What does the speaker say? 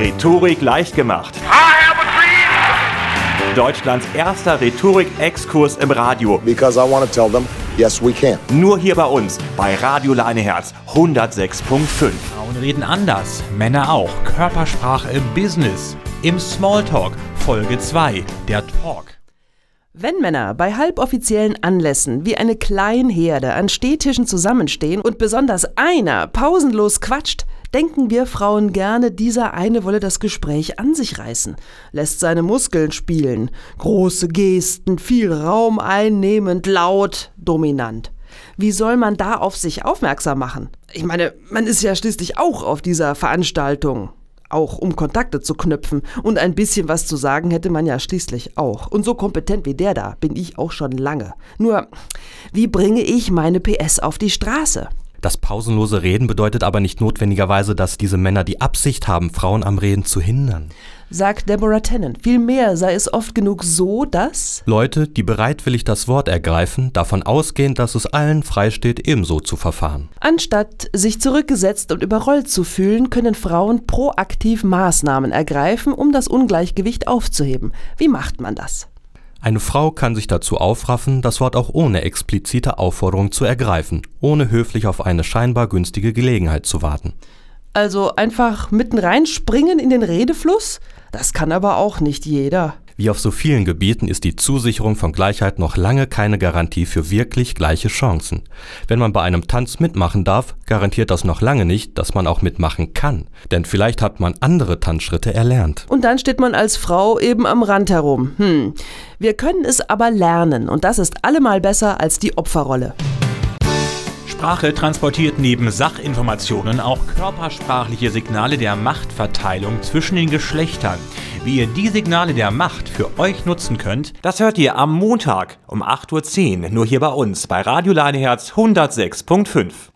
Rhetorik leicht gemacht. Deutschlands erster Rhetorik-Exkurs im Radio. Because I want to tell them, yes, we can. Nur hier bei uns, bei Radio Leineherz 106.5. Frauen reden anders, Männer auch. Körpersprache im Business. Im Smalltalk, Folge 2, der Talk. Wenn Männer bei halboffiziellen Anlässen wie eine Kleinherde an Stehtischen zusammenstehen und besonders einer pausenlos quatscht, denken wir Frauen gerne, dieser eine wolle das Gespräch an sich reißen, lässt seine Muskeln spielen, große Gesten, viel Raum einnehmend, laut, dominant. Wie soll man da auf sich aufmerksam machen? Ich meine, man ist ja schließlich auch auf dieser Veranstaltung. Auch um Kontakte zu knüpfen. Und ein bisschen was zu sagen hätte man ja schließlich auch. Und so kompetent wie der da bin ich auch schon lange. Nur, wie bringe ich meine PS auf die Straße? Das pausenlose Reden bedeutet aber nicht notwendigerweise, dass diese Männer die Absicht haben, Frauen am Reden zu hindern. Sagt Deborah Tennant. Vielmehr sei es oft genug so, dass Leute, die bereitwillig das Wort ergreifen, davon ausgehen, dass es allen freisteht, ebenso zu verfahren. anstatt sich zurückgesetzt und überrollt zu fühlen, können Frauen proaktiv Maßnahmen ergreifen, um das Ungleichgewicht aufzuheben. Wie macht man das? Eine Frau kann sich dazu aufraffen, das Wort auch ohne explizite Aufforderung zu ergreifen, ohne höflich auf eine scheinbar günstige Gelegenheit zu warten. Also einfach mitten reinspringen in den Redefluss? Das kann aber auch nicht jeder. Wie auf so vielen Gebieten ist die Zusicherung von Gleichheit noch lange keine Garantie für wirklich gleiche Chancen. Wenn man bei einem Tanz mitmachen darf, garantiert das noch lange nicht, dass man auch mitmachen kann. Denn vielleicht hat man andere Tanzschritte erlernt. Und dann steht man als Frau eben am Rand herum. Wir können es aber lernen und das ist allemal besser als die Opferrolle. Sprache transportiert neben Sachinformationen auch körpersprachliche Signale der Machtverteilung zwischen den Geschlechtern. Wie ihr die Signale der Macht für euch nutzen könnt, Das hört ihr am Montag um 8.10 Uhr nur hier bei uns bei Radio Leineherz 106.5.